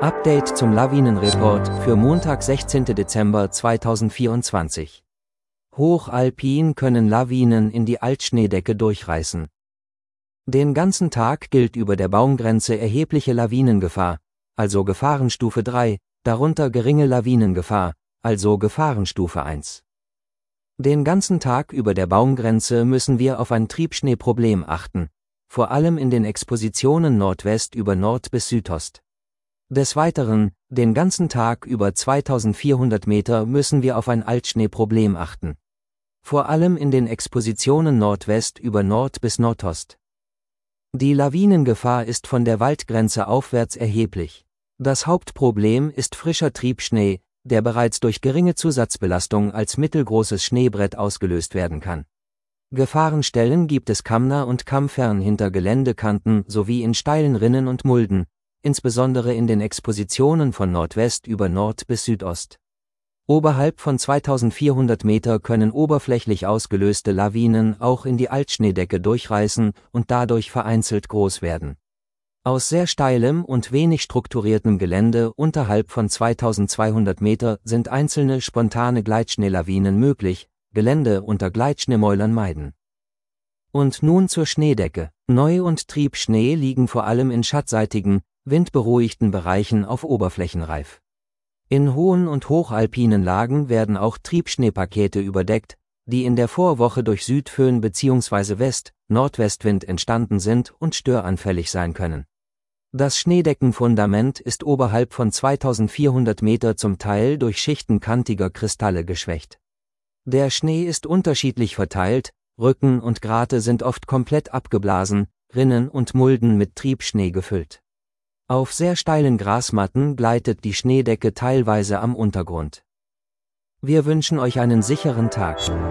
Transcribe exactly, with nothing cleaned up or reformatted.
Update zum Lawinenreport für Montag, sechzehnten Dezember zweitausendvierundzwanzig. Hochalpin können Lawinen in die Altschneedecke durchreißen. Den ganzen Tag gilt über der Baumgrenze erhebliche Lawinengefahr, also Gefahrenstufe drei, darunter geringe Lawinengefahr, also Gefahrenstufe eins. Den ganzen Tag über der Baumgrenze müssen wir auf ein Triebschneeproblem achten, vor allem in den Expositionen Nordwest über Nord bis Südost. Des Weiteren, den ganzen Tag über zweitausendvierhundert Meter müssen wir auf ein Altschneeproblem achten. Vor allem in den Expositionen Nordwest über Nord bis Nordost. Die Lawinengefahr ist von der Waldgrenze aufwärts erheblich. Das Hauptproblem ist frischer Triebschnee, der bereits durch geringe Zusatzbelastung als mittelgroßes Schneebrett ausgelöst werden kann. Gefahrenstellen gibt es kammnah und kammfern hinter Geländekanten sowie in steilen Rinnen und Mulden, insbesondere in den Expositionen von Nordwest über Nord bis Südost. Oberhalb von zweitausendvierhundert Meter können oberflächlich ausgelöste Lawinen auch in die Altschneedecke durchreißen und dadurch vereinzelt groß werden. Aus sehr steilem und wenig strukturiertem Gelände unterhalb von zweitausendzweihundert Meter sind einzelne spontane Gleitschneelawinen möglich, Gelände unter Gleitschneemäulern meiden. Und nun zur Schneedecke. Neu- und Triebschnee liegen vor allem in schattseitigen, windberuhigten Bereichen auf Oberflächen reif. In hohen und hochalpinen Lagen werden auch Triebschneepakete überdeckt, die in der Vorwoche durch Südföhn bzw. West-, Nordwestwind entstanden sind und störanfällig sein können. Das Schneedeckenfundament ist oberhalb von zweitausendvierhundert Meter zum Teil durch Schichten kantiger Kristalle geschwächt. Der Schnee ist unterschiedlich verteilt, Rücken und Grate sind oft komplett abgeblasen, Rinnen und Mulden mit Triebschnee gefüllt. Auf sehr steilen Grasmatten gleitet die Schneedecke teilweise am Untergrund. Wir wünschen euch einen sicheren Tag.